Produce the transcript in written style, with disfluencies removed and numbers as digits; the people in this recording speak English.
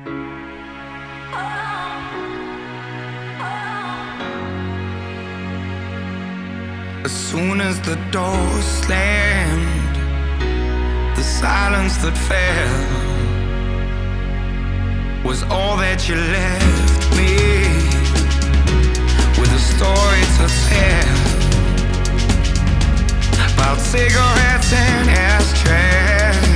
As soon as the door slammed, the silence that fell was all that you left me, with a story to tell about cigarettes and ashtrays.